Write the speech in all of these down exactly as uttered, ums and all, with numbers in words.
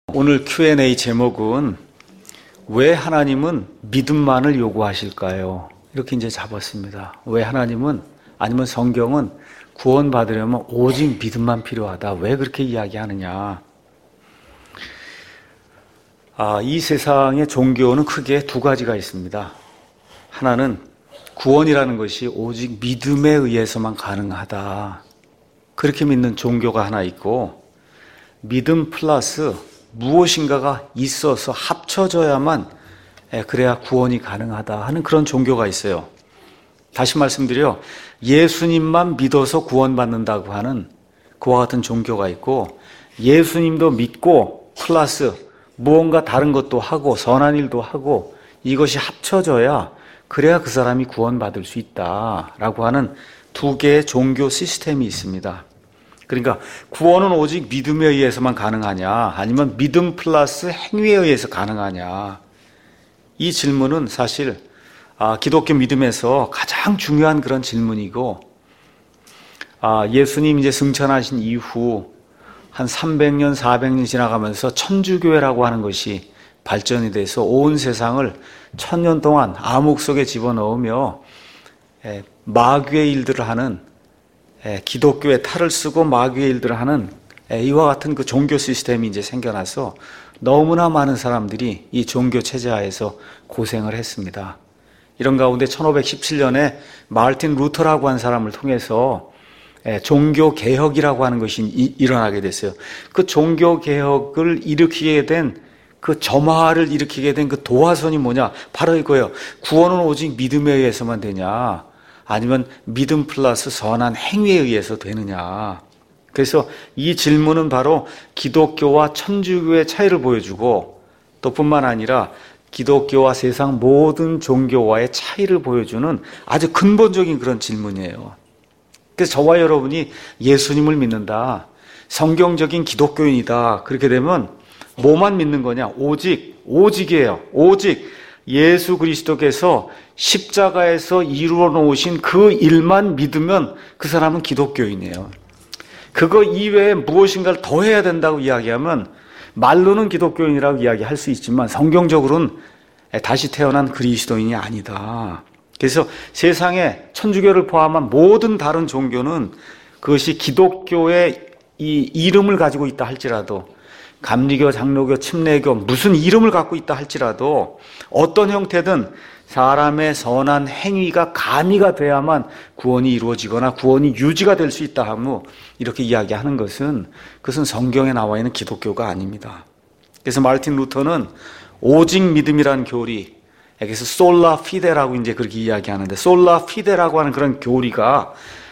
오늘 큐 앤 에이 제목은 왜 하나님은 믿음만을 요구하실까요? 이렇게 이제 잡았습니다. 왜 하나님은, 아니면 성경은 구원받으려면 오직 믿음만 필요하다. 왜 그렇게 이야기하느냐? 아, 이 세상의 종교는 크게 두 가지가 있습니다. 하나는 구원이라는 것이 오직 믿음에 의해서만 가능하다. 그렇게 믿는 종교가 하나 있고, 믿음 플러스 무엇인가가 있어서 합쳐져야만 그래야 구원이 가능하다 하는 그런 종교가 있어요. 다시 말씀드려, 예수님만 믿어서 구원받는다고 하는 그와 같은 종교가 있고, 예수님도 믿고 플러스 무언가 다른 것도 하고 선한 일도 하고 이것이 합쳐져야 그래야 그 사람이 구원받을 수 있다라고 하는 두 개의 종교 시스템이 있습니다. 그러니까 구원은 오직 믿음에 의해서만 가능하냐, 아니면 믿음 플러스 행위에 의해서 가능하냐, 이 질문은 사실 아, 기독교 믿음에서 가장 중요한 그런 질문이고, 아, 예수님 이제 승천하신 이후 한 삼백 년, 사백 년 지나가면서 천주교회라고 하는 것이 발전이 돼서 온 세상을 천년 동안 암흑 속에 집어넣으며 에, 마귀의 일들을 하는, 기독교의 탈을 쓰고 마귀의 일들을 하는 이와 같은 그 종교 시스템이 이제 생겨나서 너무나 많은 사람들이 이 종교 체제 하에서 고생을 했습니다. 이런 가운데 천오백십칠 년에 마르틴 루터라고 한 사람을 통해서 종교 개혁이라고 하는 것이 일어나게 됐어요. 그 종교 개혁을 일으키게 된 그 점화를 일으키게 된 그 도화선이 뭐냐? 바로 이거예요. 구원은 오직 믿음에 의해서만 되냐? 아니면 믿음 플러스 선한 행위에 의해서 되느냐. 그래서 이 질문은 바로 기독교와 천주교의 차이를 보여주고, 또 뿐만 아니라 기독교와 세상 모든 종교와의 차이를 보여주는 아주 근본적인 그런 질문이에요. 그래서 저와 여러분이 예수님을 믿는다, 성경적인 기독교인이다, 그렇게 되면 뭐만 믿는 거냐? 오직, 오직이에요. 오직 예수 그리스도께서 십자가에서 이루어 놓으신 그 일만 믿으면 그 사람은 기독교인이에요. 그거 이외에 무엇인가를 더 해야 된다고 이야기하면 말로는 기독교인이라고 이야기할 수 있지만 성경적으로는 다시 태어난 그리스도인이 아니다. 그래서 세상에 천주교를 포함한 모든 다른 종교는 그것이 기독교의 이 이름을 가지고 있다 할지라도, 감리교, 장로교, 침례교 무슨 이름을 갖고 있다 할지라도 어떤 형태든 사람의 선한 행위가 가미가 돼야만 구원이 이루어지거나 구원이 유지가 될 수 있다 하며 이렇게 이야기하는 것은, 그것은 성경에 나와 있는 기독교가 아닙니다. 그래서 마르틴 루터는 오직 믿음이라는 교리, 그래서 솔라 피데라고 이제 그렇게 이야기하는데, 솔라 피데라고 하는 그런 교리가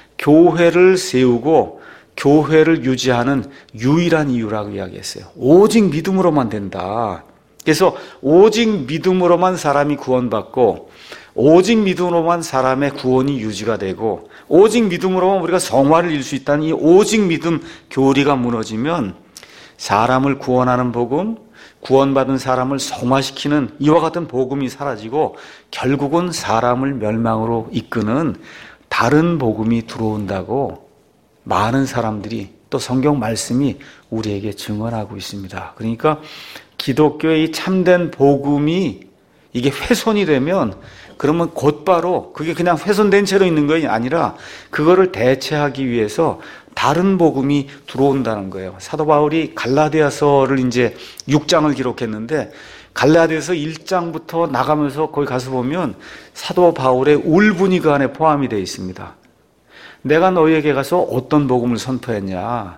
교회를 세우고 교회를 유지하는 유일한 이유라고 이야기했어요. 오직 믿음으로만 된다. 그래서 오직 믿음으로만 사람이 구원받고, 오직 믿음으로만 사람의 구원이 유지가 되고, 오직 믿음으로만 우리가 성화를 이룰 수 있다는 이 오직 믿음 교리가 무너지면 사람을 구원하는 복음, 구원받은 사람을 성화시키는 이와 같은 복음이 사라지고 결국은 사람을 멸망으로 이끄는 다른 복음이 들어온다고 많은 사람들이, 또 성경 말씀이 우리에게 증언하고 있습니다. 그러니까 기독교의 참된 복음이 이게 훼손이 되면, 그러면 곧바로 그게 그냥 훼손된 채로 있는 것이 아니라 그거를 대체하기 위해서 다른 복음이 들어온다는 거예요. 사도 바울이 갈라디아서를 이제 육 장을 기록했는데, 갈라디아서 일 장부터 나가면서 거기 가서 보면 사도 바울의 울분이 그 안에 포함이 되어 있습니다. 내가 너희에게 가서 어떤 복음을 선포했냐?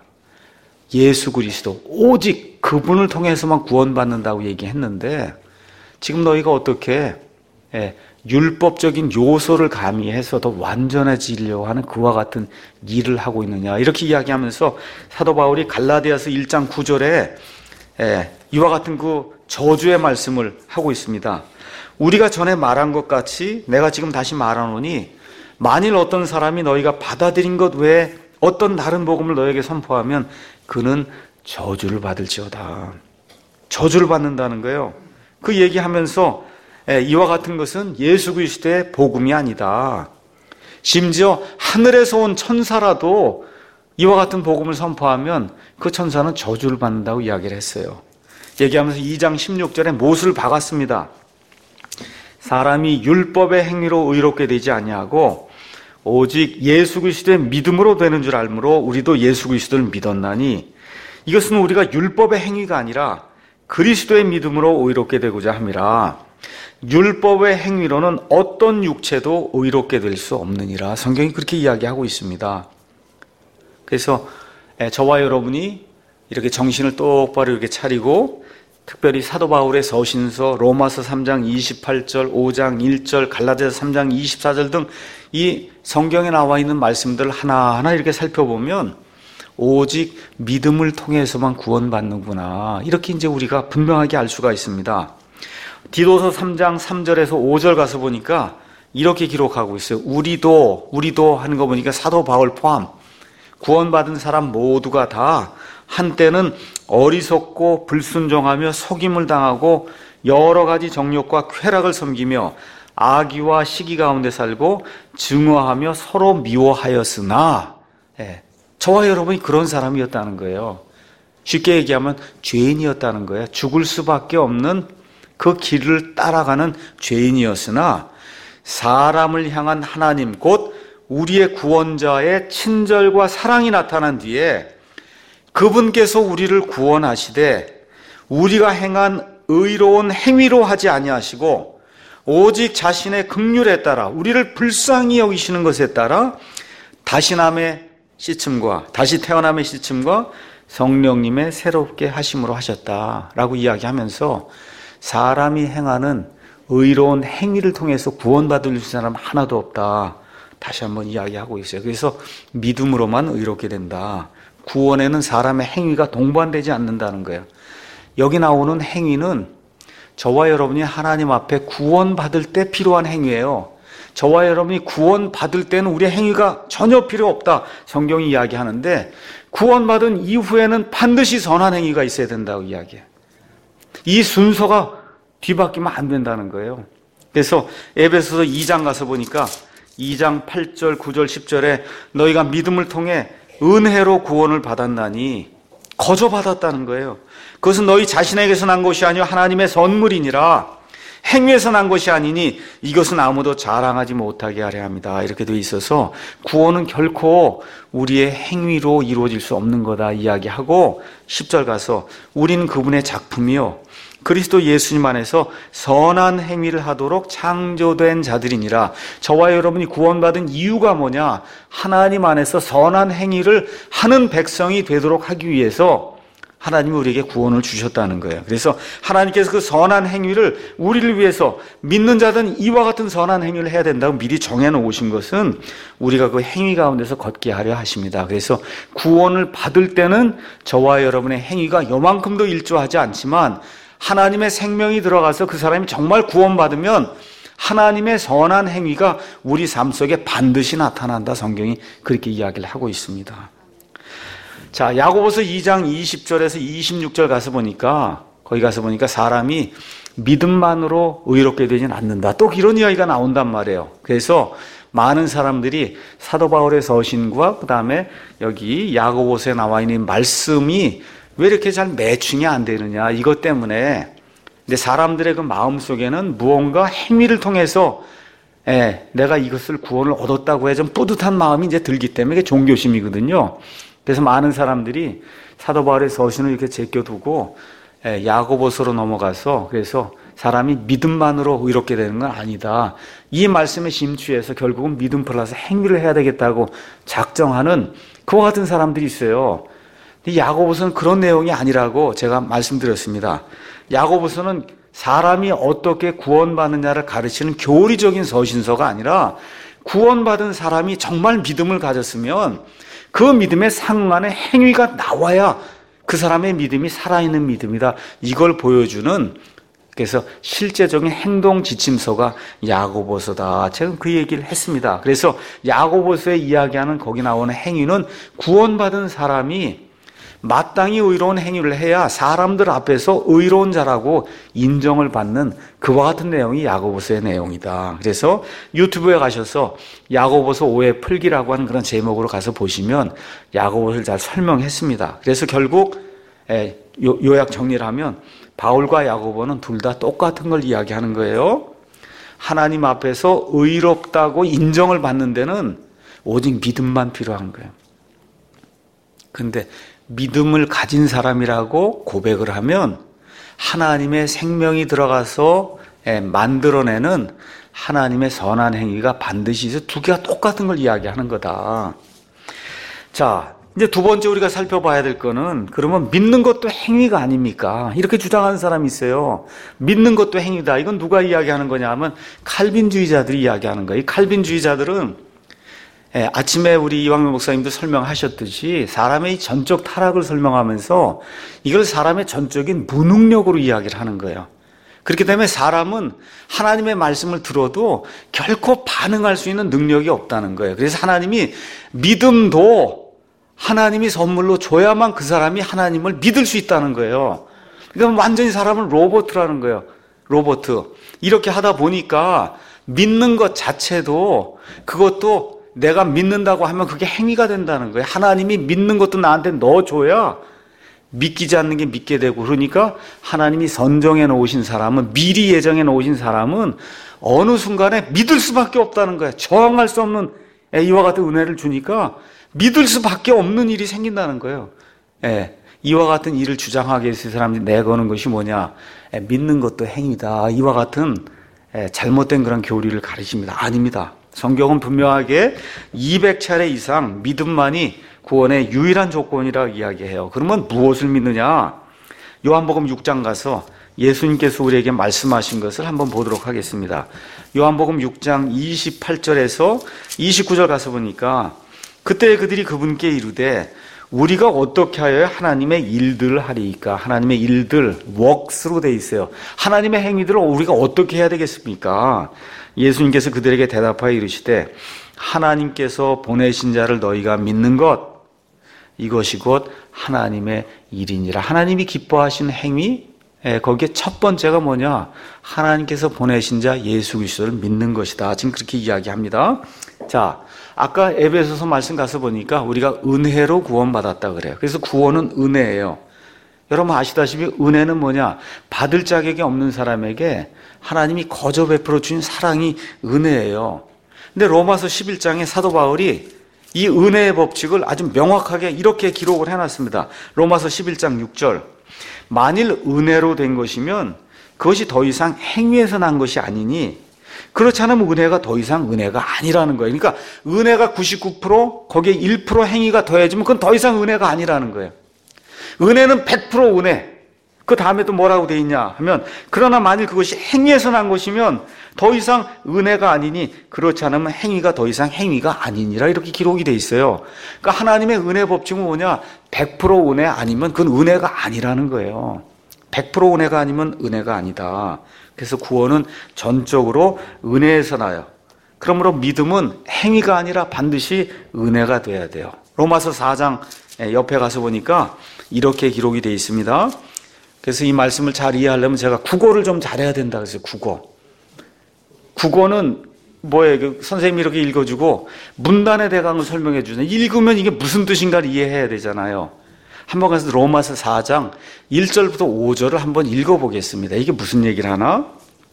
예수 그리스도, 오직 그분을 통해서만 구원받는다고 얘기했는데, 지금 너희가 어떻게 예, 율법적인 요소를 가미해서 더 완전해지려고 하는 그와 같은 일을 하고 있느냐, 이렇게 이야기하면서 사도 바울이 갈라디아서 일 장 구 절에 예, 이와 같은 그 저주의 말씀을 하고 있습니다. 우리가 전에 말한 것 같이 내가 지금 다시 말하노니, 만일 어떤 사람이 너희가 받아들인 것 외에 어떤 다른 복음을 너에게 선포하면 그는 저주를 받을지어다. 저주를 받는다는 거예요. 그 얘기하면서 이와 같은 것은 예수 그리스도의 복음이 아니다. 심지어 하늘에서 온 천사라도 이와 같은 복음을 선포하면 그 천사는 저주를 받는다고 이야기를 했어요. 얘기하면서 이 장 십육 절에 못을 박았습니다. 사람이 율법의 행위로 의롭게 되지 아니하고 오직 예수 그리스도의 믿음으로 되는 줄 알므로 우리도 예수 그리스도를 믿었나니 이것은 우리가 율법의 행위가 아니라 그리스도의 믿음으로 의롭게 되고자 함이라. 율법의 행위로는 어떤 육체도 의롭게 될 수 없느니라. 성경이 그렇게 이야기하고 있습니다. 그래서 저와 여러분이 이렇게 정신을 똑바로 이렇게 차리고 특별히 사도 바울의 서신서 로마서 삼 장 이십팔 절, 오 장 일 절, 갈라디아서 삼 장 이십사 절 등 이 성경에 나와 있는 말씀들 하나하나 이렇게 살펴보면 오직 믿음을 통해서만 구원받는구나, 이렇게 이제 우리가 분명하게 알 수가 있습니다. 디도서 삼 장 삼 절에서 오 절 가서 보니까 이렇게 기록하고 있어요. 우리도 우리도 하는 거 보니까 사도 바울 포함 구원받은 사람 모두가 다 한때는 어리석고 불순종하며 속임을 당하고 여러 가지 정욕과 쾌락을 섬기며 악의와 시기 가운데 살고 증오하며 서로 미워하였으나, 예, 저와 여러분이 그런 사람이었다는 거예요. 쉽게 얘기하면 죄인이었다는 거예요. 죽을 수밖에 없는 그 길을 따라가는 죄인이었으나 사람을 향한 하나님 곧 우리의 구원자의 친절과 사랑이 나타난 뒤에 그분께서 우리를 구원하시되 우리가 행한 의로운 행위로 하지 아니하시고 오직 자신의 긍휼에 따라 우리를 불쌍히 여기시는 것에 따라 다시남의 씻음과 다시 태어남의 씻음과 성령님의 새롭게 하심으로 하셨다라고 이야기하면서 사람이 행하는 의로운 행위를 통해서 구원받을 사람 하나도 없다, 다시 한번 이야기하고 있어요. 그래서 믿음으로만 의롭게 된다. 구원에는 사람의 행위가 동반되지 않는다는 거예요. 여기 나오는 행위는 저와 여러분이 하나님 앞에 구원받을 때 필요한 행위예요. 저와 여러분이 구원받을 때는 우리의 행위가 전혀 필요 없다, 성경이 이야기하는데 구원받은 이후에는 반드시 선한 행위가 있어야 된다고 이야기해요. 이 순서가 뒤바뀌면 안 된다는 거예요. 그래서 에베소서 이 장 가서 보니까 이 장 팔 절, 구 절, 십 절에 너희가 믿음을 통해 은혜로 구원을 받았나니 거저 받았다는 거예요. 그것은 너희 자신에게서 난 것이 아니요 하나님의 선물이니라. 행위에서 난 것이 아니니 이것은 아무도 자랑하지 못하게 하려 합니다. 이렇게 되어 있어서 구원은 결코 우리의 행위로 이루어질 수 없는 거다 이야기하고 십 절 가서 우리는 그분의 작품이요 그리스도 예수님 안에서 선한 행위를 하도록 창조된 자들이니라. 저와 여러분이 구원받은 이유가 뭐냐? 하나님 안에서 선한 행위를 하는 백성이 되도록 하기 위해서 하나님이 우리에게 구원을 주셨다는 거예요. 그래서 하나님께서 그 선한 행위를 우리를 위해서 믿는 자들은 이와 같은 선한 행위를 해야 된다고 미리 정해놓으신 것은 우리가 그 행위 가운데서 걷게 하려 하십니다. 그래서 구원을 받을 때는 저와 여러분의 행위가 요만큼도 일조하지 않지만 하나님의 생명이 들어가서 그 사람이 정말 구원받으면 하나님의 선한 행위가 우리 삶 속에 반드시 나타난다, 성경이 그렇게 이야기를 하고 있습니다. 자, 야고보서 이 장 이십 절에서 이십육 절 가서 보니까 거기 가서 보니까 사람이 믿음만으로 의롭게 되진 않는다, 또 이런 이야기가 나온단 말이에요. 그래서 많은 사람들이 사도 바울의 서신과 그 다음에 여기 야고보서에 나와 있는 말씀이 왜 이렇게 잘 매칭이 안 되느냐, 이것 때문에. 근데 사람들의 그 마음 속에는 무언가 행위를 통해서 예, 내가 이것을 구원을 얻었다고 해 좀 뿌듯한 마음이 이제 들기 때문에 이게 종교심이거든요. 그래서 많은 사람들이 사도 바울의 서신을 이렇게 제껴두고 예, 야고보서로 넘어가서 그래서 사람이 믿음만으로 의롭게 되는 건 아니다, 이 말씀에 심취해서 결국은 믿음 플러스 행위를 해야 되겠다고 작정하는 그와 같은 사람들이 있어요. 야고보서는 그런 내용이 아니라고 제가 말씀드렸습니다. 야고보서는 사람이 어떻게 구원받느냐를 가르치는 교리적인 서신서가 아니라 구원받은 사람이 정말 믿음을 가졌으면 그 믿음에 상응하는 행위가 나와야 그 사람의 믿음이 살아있는 믿음이다, 이걸 보여주는, 그래서 실제적인 행동 지침서가 야고보서다, 제가 그 얘기를 했습니다. 그래서 야고보서에 이야기하는 거기 나오는 행위는 구원받은 사람이 마땅히 의로운 행위를 해야 사람들 앞에서 의로운 자라고 인정을 받는 그와 같은 내용이 야고보서의 내용이다. 그래서 유튜브에 가셔서 야고보서 오의 풀기라고 하는 그런 제목으로 가서 보시면 야고보서를 잘 설명했습니다. 그래서 결국 요약 정리를 하면 바울과 야고보는 둘 다 똑같은 걸 이야기하는 거예요. 하나님 앞에서 의롭다고 인정을 받는 데는 오직 믿음만 필요한 거예요. 그런데 믿음을 가진 사람이라고 고백을 하면 하나님의 생명이 들어가서 만들어내는 하나님의 선한 행위가 반드시 있어. 두 개가 똑같은 걸 이야기하는 거다. 자, 이제 두 번째 우리가 살펴봐야 될 거는, 그러면 믿는 것도 행위가 아닙니까? 이렇게 주장하는 사람이 있어요. 믿는 것도 행위다. 이건 누가 이야기하는 거냐 하면 칼빈주의자들이 이야기하는 거예요. 이 칼빈주의자들은 예, 아침에 우리 이광명 목사님도 설명하셨듯이 사람의 이 전적 타락을 설명하면서 이걸 사람의 전적인 무능력으로 이야기를 하는 거예요. 그렇기 때문에 사람은 하나님의 말씀을 들어도 결코 반응할 수 있는 능력이 없다는 거예요. 그래서 하나님이 믿음도 하나님이 선물로 줘야만 그 사람이 하나님을 믿을 수 있다는 거예요. 그러니까 완전히 사람은 로봇이라는 거예요. 로봇. 이렇게 하다 보니까 믿는 것 자체도, 그것도 내가 믿는다고 하면 그게 행위가 된다는 거예요. 하나님이 믿는 것도 나한테 넣어줘야 믿기지 않는 게 믿게 되고, 그러니까 하나님이 선정해 놓으신 사람은, 미리 예정해 놓으신 사람은 어느 순간에 믿을 수밖에 없다는 거예요. 저항할 수 없는 이와 같은 은혜를 주니까 믿을 수밖에 없는 일이 생긴다는 거예요. 예, 이와 같은 일을 주장하게 해서 사람들이 내거는 것이 뭐냐? 예, 믿는 것도 행위다. 이와 같은 예, 잘못된 그런 교리를 가르칩니다. 아닙니다. 성경은 분명하게 이백 차례 이상 믿음만이 구원의 유일한 조건이라고 이야기해요. 그러면 무엇을 믿느냐? 요한복음 육 장 가서 예수님께서 우리에게 말씀하신 것을 한번 보도록 하겠습니다. 요한복음 육 장 이십팔 절에서 이십구 절 가서 보니까, 그때 그들이 그분께 이르되 우리가 어떻게 하여야 하나님의 일들을 하리이까? 하나님의 일들, works로 돼 있어요. 하나님의 행위들을 우리가 어떻게 해야 되겠습니까? 예수님께서 그들에게 대답하여 이르시되 하나님께서 보내신 자를 너희가 믿는 것, 이것이 곧 하나님의 일이니라. 하나님이 기뻐하시는 행위, 거기에 첫 번째가 뭐냐? 하나님께서 보내신 자 예수 그리스도를 믿는 것이다. 지금 그렇게 이야기합니다. 자, 아까 에베소서 말씀 가서 보니까 우리가 은혜로 구원받았다 그래요. 그래서 구원은 은혜예요. 여러분 아시다시피 은혜는 뭐냐? 받을 자격이 없는 사람에게 하나님이 거저 베풀어 주신 사랑이 은혜예요. 근데 로마서 십일 장에 사도 바울이 이 은혜의 법칙을 아주 명확하게 이렇게 기록을 해놨습니다. 로마서 십일 장 육 절. 만일 은혜로 된 것이면 그것이 더 이상 행위에서 난 것이 아니니, 그렇지 않으면 은혜가 더 이상 은혜가 아니라는 거예요. 그러니까 은혜가 구십구 퍼센트, 거기에 일 퍼센트 행위가 더해지면 그건 더 이상 은혜가 아니라는 거예요. 은혜는 백 퍼센트 은혜. 그 다음에 또 뭐라고 돼 있냐 하면, 그러나 만일 그것이 행위에서 난 것이면 더 이상 은혜가 아니니 그렇지 않으면 행위가 더 이상 행위가 아니니라, 이렇게 기록이 돼 있어요. 그러니까 하나님의 은혜 법칙은 뭐냐? 백 퍼센트 은혜 아니면 그건 은혜가 아니라는 거예요. 백 퍼센트 은혜가 아니면 은혜가 아니다. 그래서 구원은 전적으로 은혜에서 나요. 그러므로 믿음은 행위가 아니라 반드시 은혜가 돼야 돼요. 로마서 사 장 옆에 가서 보니까 이렇게 기록이 되어 있습니다. 그래서 이 말씀을 잘 이해하려면 제가 국어를 좀 잘해야 된다 그랬어요. 국어. 국어는 뭐예요? 그 선생님이 이렇게 읽어주고 문단의 대강을 설명해 주잖아요. 읽으면 이게 무슨 뜻인가를 이해해야 되잖아요. 한번 가서 로마서 사 장 일 절부터 오 절을 한번 읽어보겠습니다. 이게 무슨 얘기를 하나?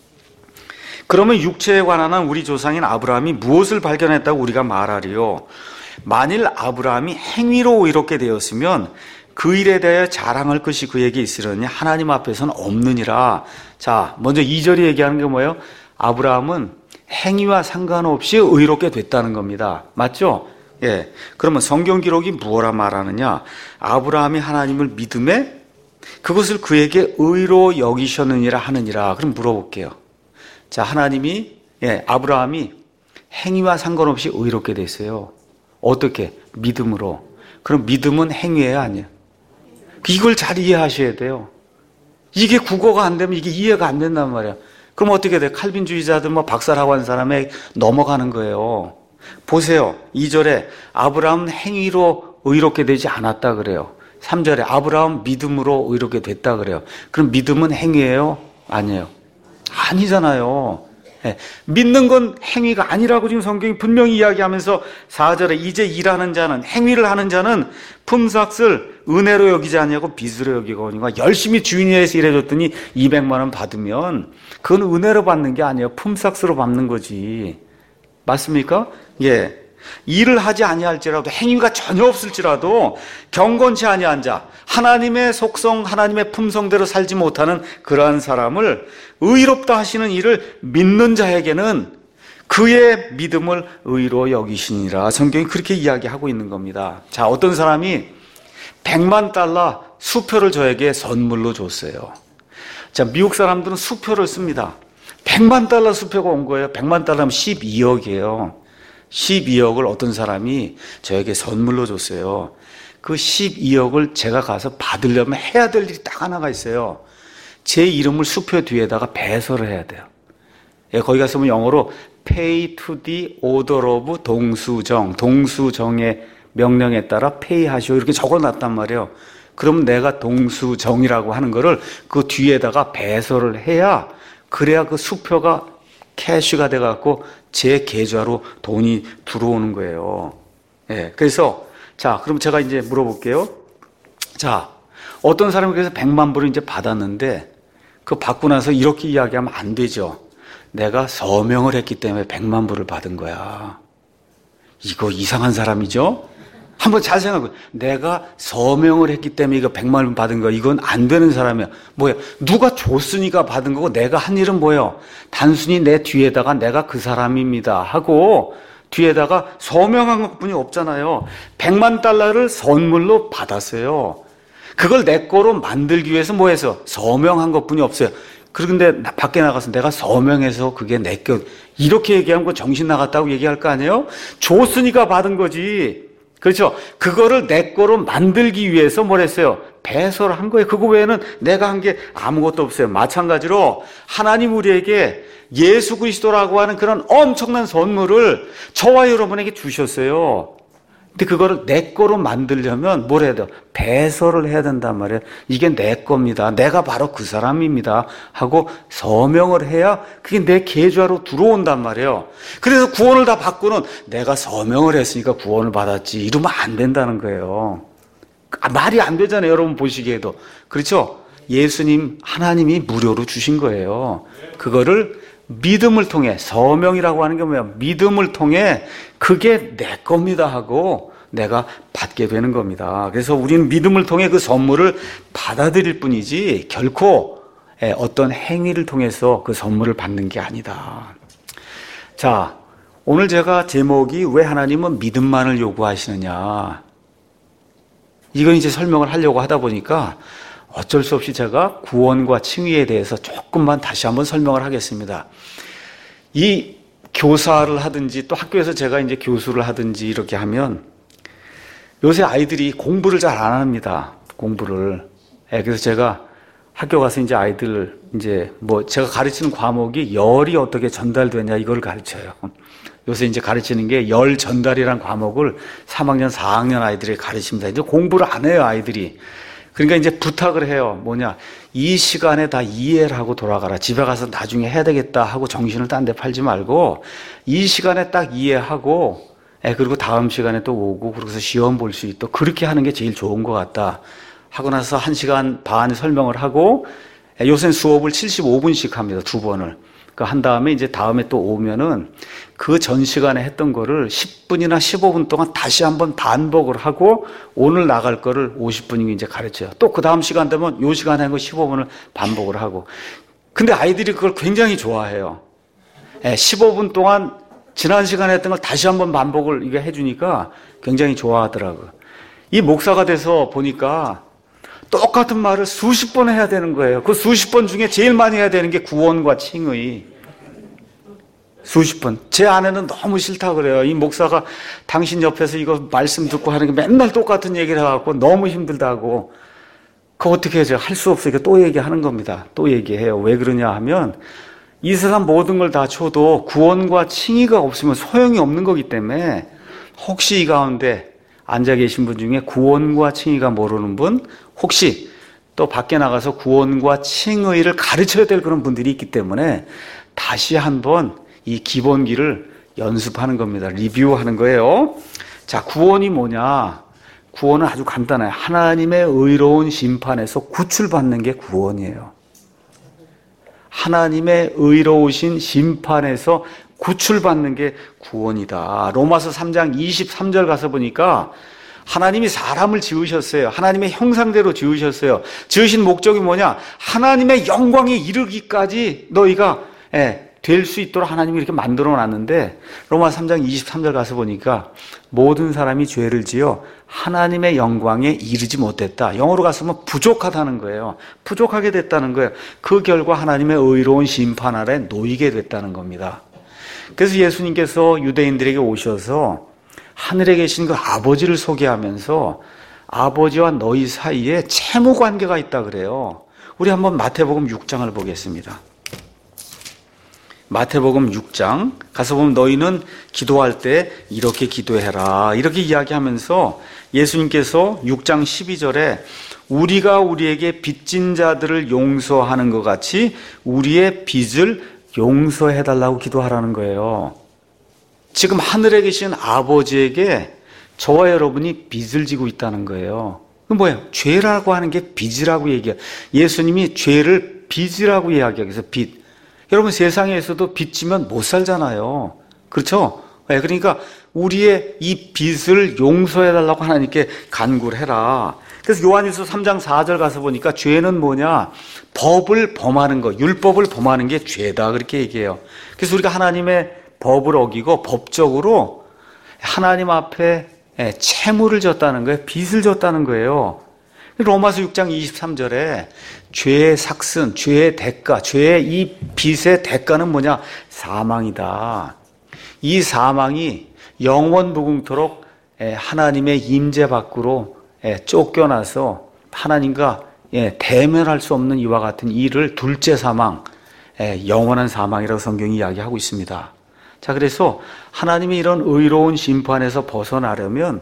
그러면 육체에 관한 한 우리 조상인 아브라함이 무엇을 발견했다고 우리가 말하리요? 만일 아브라함이 행위로 의롭게 되었으면 그 일에 대하여 자랑할 것이 그에게 있으려니 하나님 앞에서는 없느니라. 자, 먼저 이 절이 얘기하는 게 뭐예요? 아브라함은 행위와 상관없이 의롭게 됐다는 겁니다. 맞죠? 예. 그러면 성경 기록이 무엇라 말하느냐? 아브라함이 하나님을 믿음에 그것을 그에게 의로 여기셨느니라 하느니라. 그럼 물어볼게요. 자, 하나님이, 예, 아브라함이 행위와 상관없이 의롭게 됐어요. 어떻게? 믿음으로. 그럼 믿음은 행위예요, 아니에요? 이걸 잘 이해하셔야 돼요. 이게 국어가 안 되면 이게 이해가 안 된단 말이에요. 그럼 어떻게 돼요? 칼빈주의자들 뭐 박사라고 하는 사람에 넘어가는 거예요. 보세요. 이 절에 아브라함은 행위로 의롭게 되지 않았다 그래요. 삼 절에 아브라함 믿음으로 의롭게 됐다 그래요. 그럼 믿음은 행위예요? 아니에요. 아니잖아요. 예, 믿는 건 행위가 아니라고 지금 성경이 분명히 이야기하면서 사 절에 이제 일하는 자는, 행위를 하는 자는 품삯을 은혜로 여기지 아니하고 빚으로 여기거니와. 열심히 주인이 해서 일해줬더니 이백만 원 받으면 그건 은혜로 받는 게 아니에요. 품삯으로 받는 거지. 맞습니까? 예. 일을 하지 아니할지라도, 행위가 전혀 없을지라도 경건치 아니한 자, 하나님의 속성, 하나님의 품성대로 살지 못하는 그러한 사람을 의롭다 하시는 이를 믿는 자에게는 그의 믿음을 의로 여기시니라. 성경이 그렇게 이야기하고 있는 겁니다. 자, 어떤 사람이 백만 달러 수표를 저에게 선물로 줬어요. 자, 미국 사람들은 수표를 씁니다. 백만 달러 수표가 온 거예요. 백만 달러면 십이억이에요. 십이억을 어떤 사람이 저에게 선물로 줬어요. 그 십이억을 제가 가서 받으려면 해야 될 일이 딱 하나가 있어요. 제 이름을 수표 뒤에다가 배설을 해야 돼요. 예, 거기 가서 보면 영어로 pay to the order of 동수정, 동수정의 명령에 따라 pay 하시오 이렇게 적어놨단 말이에요. 그러면 내가 동수정이라고 하는 거를 그 뒤에다가 배설을 해야, 그래야 그 수표가 캐시가 돼갖고 제 계좌로 돈이 들어오는 거예요. 예, 그래서 자, 그럼 제가 이제 물어볼게요. 자, 어떤 사람이 그래서 백만 불을 이제 받았는데 그 받고 나서 이렇게 이야기하면 안 되죠. 내가 서명을 했기 때문에 백만 불을 받은 거야. 이거 이상한 사람이죠? 한번 잘 생각해보세요. 내가 서명을 했기 때문에 이거 백만 원 받은 거, 이건 안 되는 사람이야. 뭐야? 누가 줬으니까 받은 거고, 내가 한 일은 뭐예요? 단순히 내 뒤에다가 내가 그 사람입니다 하고 뒤에다가 서명한 것뿐이 없잖아요. 백만 달러를 선물로 받았어요. 그걸 내 거로 만들기 위해서 뭐 해서 서명한 것뿐이 없어요. 그런데 밖에 나가서 내가 서명해서 그게 내 거, 이렇게 얘기하면 그 정신 나갔다고 얘기할 거 아니에요? 줬으니까 받은 거지. 그렇죠? 그거를 내 거로 만들기 위해서 뭘 했어요? 배설을 한 거예요. 그거 외에는 내가 한 게 아무것도 없어요. 마찬가지로 하나님 우리에게 예수 그리스도라고 하는 그런 엄청난 선물을 저와 여러분에게 주셨어요. 근데 그거를 내 거로 만들려면 뭘 해야 돼요? 배설을 해야 된단 말이에요. 이게 내 겁니다. 내가 바로 그 사람입니다 하고 서명을 해야 그게 내 계좌로 들어온단 말이에요. 그래서 구원을 다 받고는 내가 서명을 했으니까 구원을 받았지, 이러면 안 된다는 거예요. 아, 말이 안 되잖아요. 여러분 보시기에도. 그렇죠? 예수님, 하나님이 무료로 주신 거예요. 그거를 믿음을 통해, 서명이라고 하는 게 뭐야? 믿음을 통해 그게 내 겁니다 하고 내가 받게 되는 겁니다. 그래서 우리는 믿음을 통해 그 선물을 받아들일 뿐이지 결코 어떤 행위를 통해서 그 선물을 받는 게 아니다. 자, 오늘 제가 제목이 왜 하나님은 믿음만을 요구하시느냐, 이건 이제 설명을 하려고 하다 보니까 어쩔 수 없이 제가 구원과 칭의에 대해서 조금만 다시 한번 설명을 하겠습니다. 이 교사를 하든지 또 학교에서 제가 이제 교수를 하든지 이렇게 하면 요새 아이들이 공부를 잘 안 합니다. 공부를. 예, 그래서 제가 학교 가서 이제 아이들 이제 뭐 제가 가르치는 과목이 열이 어떻게 전달되냐 이걸 가르쳐요. 요새 이제 가르치는 게 열 전달이라는 과목을 삼 학년, 사 학년 아이들이 가르칩니다. 이제 공부를 안 해요, 아이들이. 그러니까 이제 부탁을 해요. 뭐냐, 이 시간에 다 이해를 하고 돌아가라. 집에 가서 나중에 해야 되겠다 하고 정신을 딴 데 팔지 말고 이 시간에 딱 이해하고, 예, 그리고 다음 시간에 또 오고 그러고서 시험 볼 수 있도록 그렇게 하는 게 제일 좋은 것 같다 하고 나서 한 시간 반 설명을 하고, 예, 요새는 수업을 칠십오 분씩 합니다. 두 번을. 그 한 다음에 이제 다음에 또 오면은 그 전 시간에 했던 거를 십 분이나 십오 분 동안 다시 한번 반복을 하고 오늘 나갈 거를 오십 분이면 이제 가르쳐요. 또 그 다음 시간 되면 요 시간에 한 거 십오 분을 반복을 하고. 근데 아이들이 그걸 굉장히 좋아해요. 예, 십오 분 동안 지난 시간에 했던 걸 다시 한번 반복을 이게 해주니까 굉장히 좋아하더라고요. 이 목사가 돼서 보니까 똑같은 말을 수십 번 해야 되는 거예요. 그 수십 번 중에 제일 많이 해야 되는 게 구원과 칭의. 수십 번. 제 아내는 너무 싫다 그래요. 이 목사가 당신 옆에서 이거 말씀 듣고 하는 게 맨날 똑같은 얘기를 해갖고 너무 힘들다고. 그거 어떻게 해야죠? 할 수 없으니까 또 얘기하는 겁니다. 또 얘기해요. 왜 그러냐 하면 이 세상 모든 걸 다 줘도 구원과 칭의가 없으면 소용이 없는 거기 때문에 혹시 이 가운데 앉아 계신 분 중에 구원과 칭의가 모르는 분, 혹시 또 밖에 나가서 구원과 칭의를 가르쳐야 될 그런 분들이 있기 때문에 다시 한번 이 기본기를 연습하는 겁니다. 리뷰하는 거예요. 자, 구원이 뭐냐? 구원은 아주 간단해요. 하나님의 의로운 심판에서 구출받는 게 구원이에요. 하나님의 의로우신 심판에서 구출받는 게 구원이다. 로마서 삼 장 이십삼 절 가서 보니까 하나님이 사람을 지으셨어요. 하나님의 형상대로 지으셨어요. 지으신 목적이 뭐냐? 하나님의 영광에 이르기까지 너희가 예, 될 수 있도록 하나님이 이렇게 만들어 놨는데 로마 삼 장 이십삼 절 가서 보니까 모든 사람이 죄를 지어 하나님의 영광에 이르지 못했다. 영어로 가서 보면 부족하다는 거예요. 부족하게 됐다는 거예요. 그 결과 하나님의 의로운 심판 아래 놓이게 됐다는 겁니다. 그래서 예수님께서 유대인들에게 오셔서 하늘에 계신 그 아버지를 소개하면서 아버지와 너희 사이에 채무 관계가 있다 그래요. 우리 한번 마태복음 육 장을 보겠습니다. 마태복음 육 장 가서 보면 너희는 기도할 때 이렇게 기도해라 이렇게 이야기하면서 예수님께서 육 장 십이 절에 우리가 우리에게 빚진 자들을 용서하는 것 같이 우리의 빚을 용서해달라고 기도하라는 거예요. 지금 하늘에 계신 아버지에게 저와 여러분이 빚을 지고 있다는 거예요. 그 뭐예요? 죄라고 하는 게 빚이라고 얘기해요. 예수님이 죄를 빚이라고 이야기하기 위해서 빚. 여러분 세상에서도 빚 지면 못 살잖아요. 그렇죠? 네, 그러니까 우리의 이 빚을 용서해달라고 하나님께 간구를 해라. 그래서 요한일서 삼 장 사 절 가서 보니까 죄는 뭐냐? 법을 범하는 거, 율법을 범하는 게 죄다 그렇게 얘기해요. 그래서 우리가 하나님의 법을 어기고 법적으로 하나님 앞에 채무를 졌다는 거예요. 빚을 졌다는 거예요. 로마서 육 장 이십삼 절에 죄의 삭슨, 죄의 대가, 죄의 이 빚의 대가는 뭐냐? 사망이다. 이 사망이 영원 무궁토록 하나님의 임재 밖으로 쫓겨나서 하나님과 대면할 수 없는 이와 같은 일을 둘째 사망, 영원한 사망이라고 성경이 이야기하고 있습니다. 자, 그래서 하나님이 이런 의로운 심판에서 벗어나려면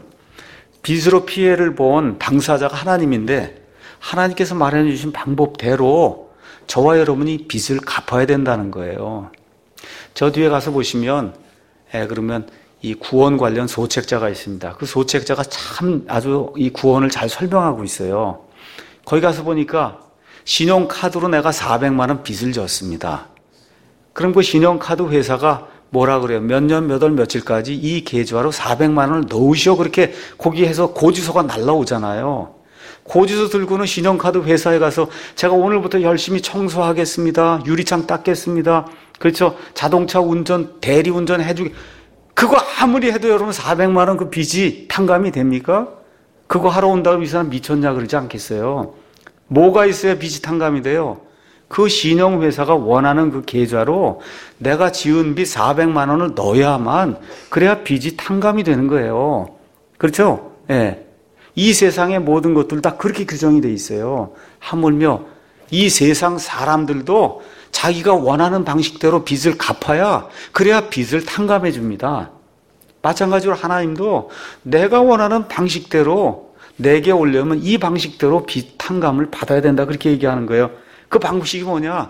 빚으로 피해를 본 당사자가 하나님인데 하나님께서 마련해 주신 방법대로 저와 여러분이 빚을 갚아야 된다는 거예요. 저 뒤에 가서 보시면 예, 그러면 이 구원 관련 소책자가 있습니다. 그 소책자가 참 아주 이 구원을 잘 설명하고 있어요. 거기 가서 보니까 신용카드로 내가 사백만 원 빚을 졌습니다. 그럼 그 신용카드 회사가 뭐라 그래요? 몇 년, 몇 월, 며칠까지 이 계좌로 사백만 원을 넣으시오. 그렇게 거기에서 고지서가 날라오잖아요. 고지서 들고는 신용카드 회사에 가서 제가 오늘부터 열심히 청소하겠습니다. 유리창 닦겠습니다. 그렇죠? 자동차 운전, 대리 운전 해주기. 그거 아무리 해도 여러분 사백만 원 그 빚이 탕감이 됩니까? 그거 하러 온다고 이 사람 미쳤냐 그러지 않겠어요? 뭐가 있어야 빚이 탕감이 돼요? 그 신용회사가 원하는 그 계좌로 내가 지은 빚 사백만 원을 넣어야만 그래야 빚이 탕감이 되는 거예요. 그렇죠? 예. 이 세상의 모든 것들 다 그렇게 규정이 돼 있어요. 하물며 이 세상 사람들도 자기가 원하는 방식대로 빚을 갚아야 그래야 빚을 탕감해 줍니다. 마찬가지로 하나님도 내가 원하는 방식대로 내게 오려면 이 방식대로 빚 탕감을 받아야 된다 그렇게 얘기하는 거예요. 그 방식이 뭐냐?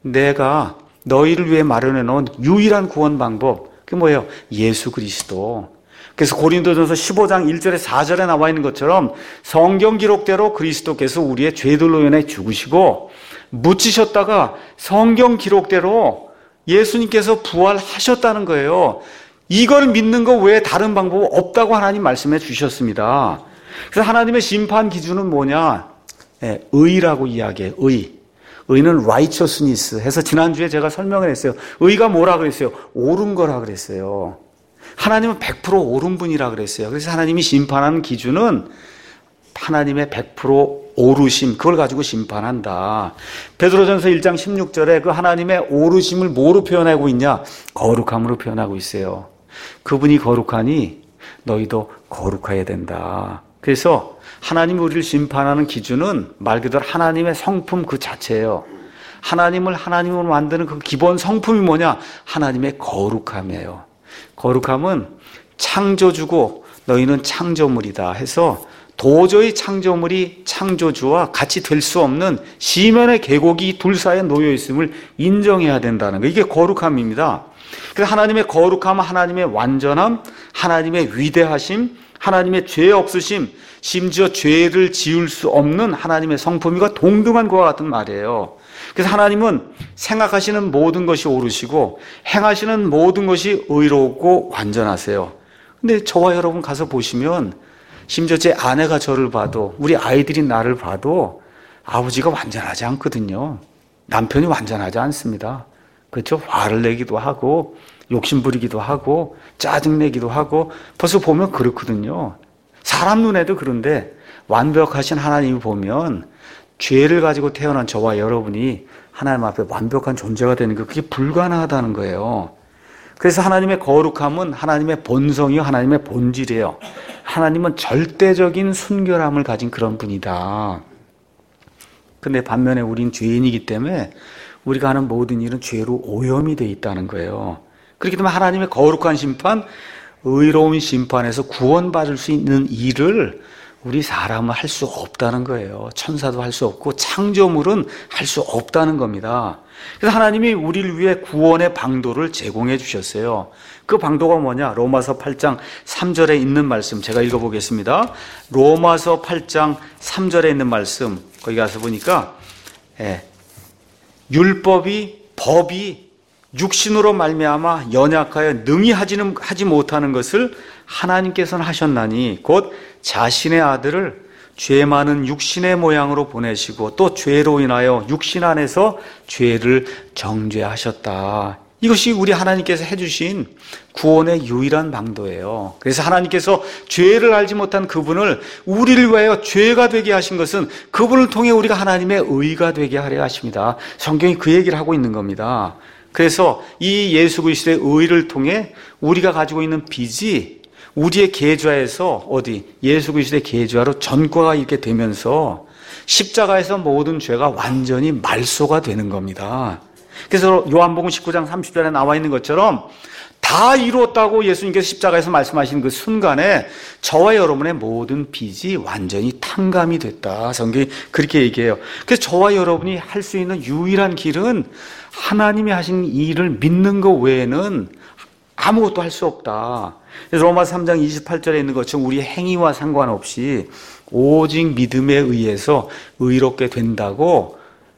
내가 너희를 위해 마련해 놓은 유일한 구원 방법. 그게 뭐예요? 예수 그리스도. 그래서 고린도전서 십오 장 일 절에 사 절에 나와 있는 것처럼 성경 기록대로 그리스도께서 우리의 죄들로 인해 죽으시고 묻히셨다가 성경 기록대로 예수님께서 부활하셨다는 거예요. 이걸 믿는 거 외에 다른 방법 없다고 하나님 말씀해 주셨습니다. 그래서 하나님의 심판 기준은 뭐냐? 네, 의라고 이야기해요. 의. 의는 righteousness 해서 지난주에 제가 설명을 했어요. 의가 뭐라 그랬어요? 옳은 거라 그랬어요. 하나님은 백 퍼센트 옳은 분이라 그랬어요. 그래서 하나님이 심판하는 기준은 하나님의 백 퍼센트 오르심, 그걸 가지고 심판한다. 베드로전서 일 장 십육 절에 그 하나님의 오르심을 뭐로 표현하고 있냐? 거룩함으로 표현하고 있어요. 그분이 거룩하니 너희도 거룩해야 된다. 그래서 하나님이 우리를 심판하는 기준은 말 그대로 하나님의 성품 그 자체예요. 하나님을 하나님으로 만드는 그 기본 성품이 뭐냐? 하나님의 거룩함이에요. 거룩함은 창조주고 너희는 창조물이다 해서 도저히 창조물이 창조주와 같이 될 수 없는 시면의 계곡이 둘 사이에 놓여 있음을 인정해야 된다는 거. 이게 거룩함입니다. 그래서 하나님의 거룩함, 하나님의 완전함, 하나님의 위대하심, 하나님의 죄 없으심, 심지어 죄를 지을 수 없는 하나님의 성품이가 동등한 것과 같은 말이에요. 그래서 하나님은 생각하시는 모든 것이 옳으시고 행하시는 모든 것이 의롭고 완전하세요. 근데 저와 여러분 가서 보시면 심지어 제 아내가 저를 봐도, 우리 아이들이 나를 봐도 아버지가 완전하지 않거든요. 남편이 완전하지 않습니다. 그렇죠? 화를 내기도 하고 욕심 부리기도 하고 짜증내기도 하고 벌써 보면 그렇거든요. 사람 눈에도 그런데 완벽하신 하나님을 보면 죄를 가지고 태어난 저와 여러분이 하나님 앞에 완벽한 존재가 되는 게 그게 불가능하다는 거예요. 그래서 하나님의 거룩함은 하나님의 본성이요, 하나님의 본질이에요. 하나님은 절대적인 순결함을 가진 그런 분이다. 근데 반면에 우린 죄인이기 때문에 우리가 하는 모든 일은 죄로 오염이 되어 있다는 거예요. 그렇기 때문에 하나님의 거룩한 심판, 의로운 심판에서 구원받을 수 있는 일을 우리 사람은 할 수 없다는 거예요. 천사도 할 수 없고 창조물은 할 수 없다는 겁니다. 그래서 하나님이 우리를 위해 구원의 방도를 제공해 주셨어요. 그 방도가 뭐냐? 로마서 팔 장 삼 절에 있는 말씀 제가 읽어보겠습니다. 로마서 팔 장 삼 절에 있는 말씀, 거기 가서 보니까 예, 율법이, 법이 육신으로 말미암아 연약하여 능히 하지는 하지 못하는 것을 하나님께서는 하셨나니 곧 자신의 아들을 죄 많은 육신의 모양으로 보내시고 또 죄로 인하여 육신 안에서 죄를 정죄하셨다. 이것이 우리 하나님께서 해주신 구원의 유일한 방도예요. 그래서 하나님께서 죄를 알지 못한 그분을 우리를 위하여 죄가 되게 하신 것은 그분을 통해 우리가 하나님의 의가 되게 하려 하십니다. 성경이 그 얘기를 하고 있는 겁니다. 그래서 이 예수 그리스도의 의를 통해 우리가 가지고 있는 빚이 우리의 계좌에서 어디 예수 그리스도의 계좌로 전과가 이렇게 되면서 십자가에서 모든 죄가 완전히 말소가 되는 겁니다. 그래서 요한복음 십구 장 삼십 절에 나와 있는 것처럼 다 이루었다고 예수님께서 십자가에서 말씀하신 그 순간에 저와 여러분의 모든 빚이 완전히 탕감이 됐다. 성경이 그렇게 얘기해요. 그래서 저와 여러분이 할 수 있는 유일한 길은 하나님이 하신 일을 믿는 것 외에는 아무것도 할 수 없다. 그래서 로마서 삼 장 이십팔 절에 있는 것처럼 우리의 행위와 상관없이 오직 믿음에 의해서 의롭게 된다고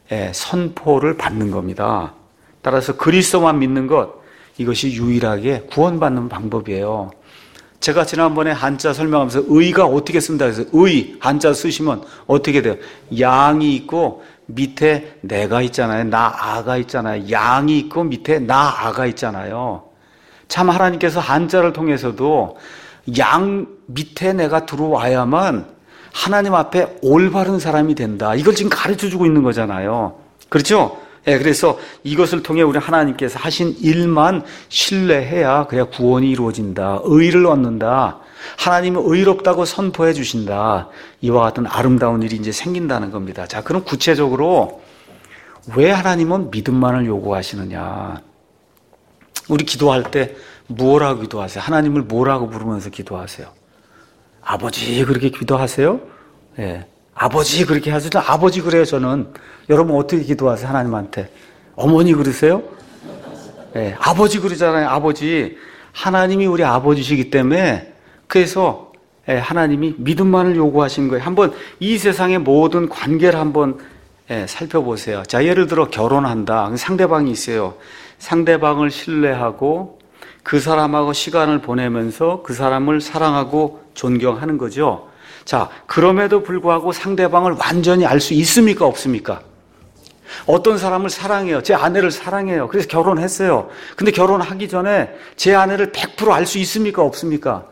선포를 받는 겁니다. 따라서 그리스도만 믿는 것, 이것이 유일하게 구원받는 방법이에요. 제가 지난번에 한자 설명하면서 의가 어떻게 쓴다 해서 의, 한자 쓰시면 어떻게 돼요? 양이 있고 밑에 내가 있잖아요. 나 아가 있잖아요. 양이 있고 밑에 나 아가 있잖아요. 참 하나님께서 한자를 통해서도 양 밑에 내가 들어와야만 하나님 앞에 올바른 사람이 된다. 이걸 지금 가르쳐주고 있는 거잖아요. 그렇죠? 예, 그래서 이것을 통해 우리 하나님께서 하신 일만 신뢰해야 그래야 구원이 이루어진다. 의를 얻는다. 하나님은 의롭다고 선포해 주신다. 이와 같은 아름다운 일이 이제 생긴다는 겁니다. 자, 그럼 구체적으로 왜 하나님은 믿음만을 요구하시느냐? 우리 기도할 때 뭐라고 기도하세요? 하나님을 뭐라고 부르면서 기도하세요? 아버지 그렇게 기도하세요? 예. 아버지 그렇게 하세요? 아버지 그래요 저는. 여러분 어떻게 기도하세요? 하나님한테. 어머니 그러세요? 예. 아버지 그러잖아요. 아버지. 하나님이 우리 아버지시기 때문에 그래서 예, 하나님이 믿음만을 요구하신 거예요. 한번 이 세상의 모든 관계를 한번 예, 살펴보세요. 자, 예를 들어 결혼한다. 상대방이 있어요. 상대방을 신뢰하고 그 사람하고 시간을 보내면서 그 사람을 사랑하고 존경하는 거죠. 자, 그럼에도 불구하고 상대방을 완전히 알 수 있습니까? 없습니까? 어떤 사람을 사랑해요. 제 아내를 사랑해요. 그래서 결혼했어요. 근데 결혼하기 전에 제 아내를 백 퍼센트 알 수 있습니까? 없습니까?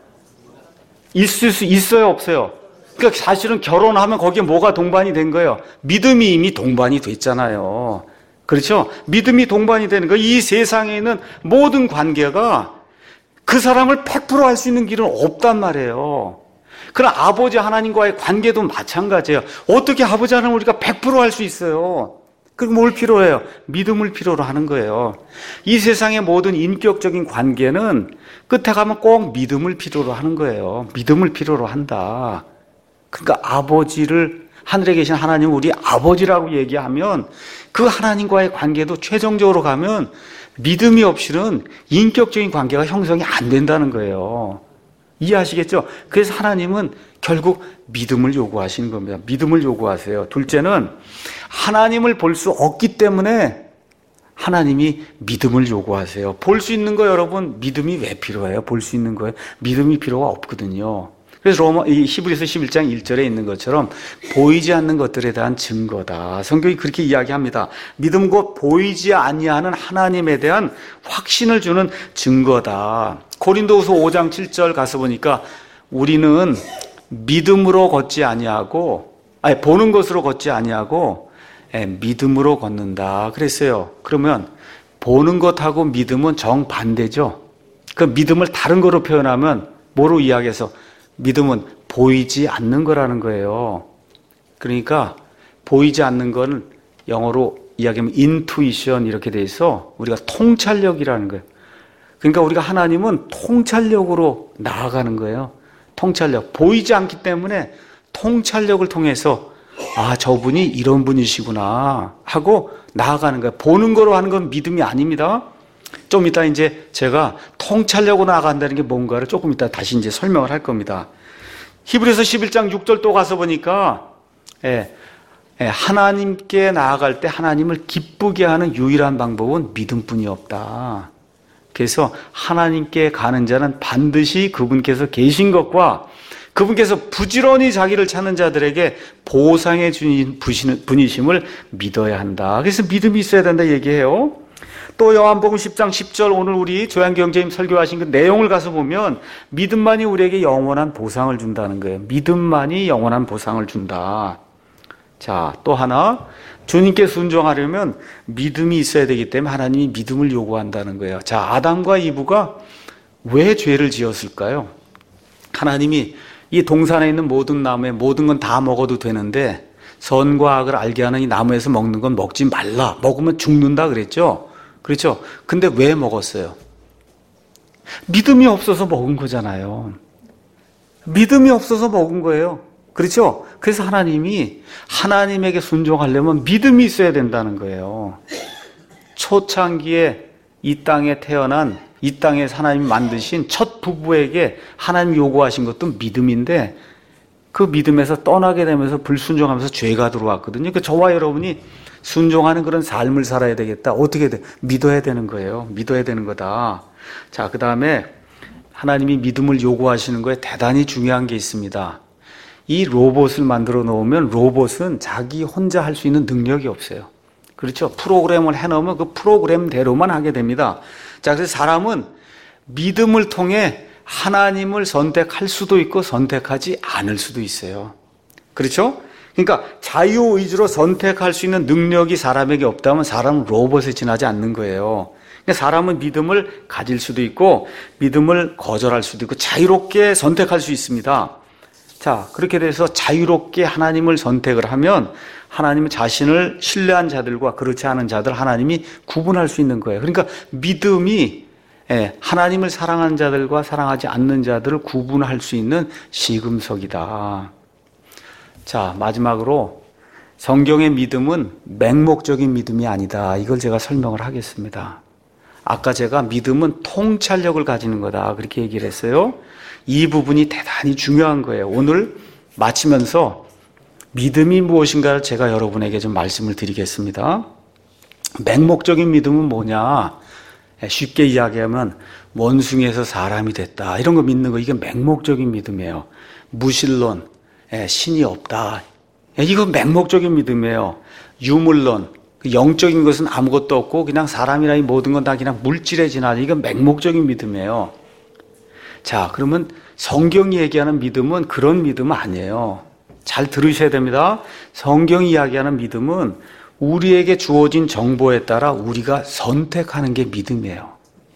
있을 수 있어요? 없어요? 그러니까 사실은 결혼하면 거기에 뭐가 동반이 된 거예요? 믿음이 이미 동반이 됐잖아요. 그렇죠? 믿음이 동반이 되는 거. 이 세상에 있는 모든 관계가 그 사람을 백 퍼센트 알 수 있는 길은 없단 말이에요. 그럼 아버지 하나님과의 관계도 마찬가지예요. 어떻게 아버지 하나님 우리가 백 퍼센트 알 수 있어요? 그럼 뭘 필요로 해요? 믿음을 필요로 하는 거예요. 이 세상의 모든 인격적인 관계는 끝에 가면 꼭 믿음을 필요로 하는 거예요. 믿음을 필요로 한다. 그러니까 아버지를, 하늘에 계신 하나님 우리 아버지라고 얘기하면 그 하나님과의 관계도 최종적으로 가면 믿음이 없이는 인격적인 관계가 형성이 안 된다는 거예요. 이해하시겠죠? 그래서 하나님은 결국 믿음을 요구하시는 겁니다. 믿음을 요구하세요. 둘째는 하나님을 볼 수 없기 때문에 하나님이 믿음을 요구하세요. 볼 수 있는 거 여러분, 믿음이 왜 필요해요? 볼 수 있는 거예요? 믿음이 필요가 없거든요. 그래서 로마, 이 히브리서 십일 장 일 절에 있는 것처럼 보이지 않는 것들에 대한 증거다. 성경이 그렇게 이야기합니다. 믿음 곧 보이지 아니하는 하나님에 대한 확신을 주는 증거다. 고린도후서 오 장 칠 절 가서 보니까 우리는 믿음으로 걷지 아니하고, 아니 보는 것으로 걷지 아니하고 예, 믿음으로 걷는다 그랬어요. 그러면 보는 것하고 믿음은 정반대죠. 그 믿음을 다른 거로 표현하면 뭐로 이야기해서 믿음은 보이지 않는 거라는 거예요. 그러니까 보이지 않는 건 영어로 이야기하면 인투이션 이렇게 돼 있어. 우리가 통찰력이라는 거예요. 그러니까 우리가 하나님은 통찰력으로 나아가는 거예요. 통찰력. 보이지 않기 때문에 통찰력을 통해서 아, 저분이 이런 분이시구나 하고 나아가는 거예요. 보는 거로 하는 건 믿음이 아닙니다. 좀 이따 이제 제가 통찰력으로 나아간다는 게 뭔가를 조금 이따 다시 이제 설명을 할 겁니다. 히브리서 십일 장 육 절 또 가서 보니까 예, 예, 하나님께 나아갈 때 하나님을 기쁘게 하는 유일한 방법은 믿음뿐이 없다. 그래서 하나님께 가는 자는 반드시 그분께서 계신 것과 그분께서 부지런히 자기를 찾는 자들에게 보상해 주신 분이심을 믿어야 한다. 그래서 믿음이 있어야 된다 얘기해요. 또 요한복음 십 장 십 절 오늘 우리 조양기 형제님 설교하신 그 내용을 가서 보면 믿음만이 우리에게 영원한 보상을 준다는 거예요. 믿음만이 영원한 보상을 준다. 자, 또 하나 주님께 순종하려면 믿음이 있어야 되기 때문에 하나님이 믿음을 요구한다는 거예요. 자, 아담과 이브가 왜 죄를 지었을까요? 하나님이 이 동산에 있는 모든 나무에 모든 건 다 먹어도 되는데 선과 악을 알게 하는 이 나무에서 먹는 건 먹지 말라. 먹으면 죽는다 그랬죠? 그렇죠? 근데 왜 먹었어요? 믿음이 없어서 먹은 거잖아요. 믿음이 없어서 먹은 거예요. 그렇죠? 그래서 하나님이 하나님에게 순종하려면 믿음이 있어야 된다는 거예요. 초창기에 이 땅에 태어난 이 땅에 하나님이 만드신 첫 부부에게 하나님이 요구하신 것도 믿음인데 그 믿음에서 떠나게 되면서 불순종하면서 죄가 들어왔거든요. 그러니까 저와 여러분이 순종하는 그런 삶을 살아야 되겠다. 어떻게 돼? 믿어야 되는 거예요. 믿어야 되는 거다. 자, 그 다음에 하나님이 믿음을 요구하시는 거에 대단히 중요한 게 있습니다. 이 로봇을 만들어 놓으면 로봇은 자기 혼자 할 수 있는 능력이 없어요. 그렇죠? 프로그램을 해놓으면 그 프로그램대로만 하게 됩니다. 자, 그래서 사람은 믿음을 통해 하나님을 선택할 수도 있고 선택하지 않을 수도 있어요. 그렇죠? 그러니까 자유의지로 선택할 수 있는 능력이 사람에게 없다면 사람은 로봇에 지나지 않는 거예요. 그러니까 사람은 믿음을 가질 수도 있고 믿음을 거절할 수도 있고 자유롭게 선택할 수 있습니다. 자, 그렇게 돼서 자유롭게 하나님을 선택을 하면 하나님은 자신을 신뢰한 자들과 그렇지 않은 자들 하나님이 구분할 수 있는 거예요. 그러니까 믿음이 하나님을 사랑하는 자들과 사랑하지 않는 자들을 구분할 수 있는 시금석이다. 자, 마지막으로 성경의 믿음은 맹목적인 믿음이 아니다. 이걸 제가 설명을 하겠습니다. 아까 제가 믿음은 통찰력을 가지는 거다. 그렇게 얘기를 했어요. 이 부분이 대단히 중요한 거예요. 오늘 마치면서 믿음이 무엇인가를 제가 여러분에게 좀 말씀을 드리겠습니다. 맹목적인 믿음은 뭐냐? 쉽게 이야기하면 원숭이에서 사람이 됐다. 이런 거 믿는 거 이게 맹목적인 믿음이에요. 무신론, 신이 없다. 이거 맹목적인 믿음이에요. 유물론, 영적인 것은 아무것도 없고 그냥 사람이나 이 모든 건 다 그냥 물질에 지나는 이건 맹목적인 믿음이에요. 자, 그러면 성경이 얘기하는 믿음은 그런 믿음은 아니에요. 잘 들으셔야 됩니다. 성경이 이야기하는 믿음은 우리에게 주어진 정보에 따라 우리가 선택하는 게 믿음이에요.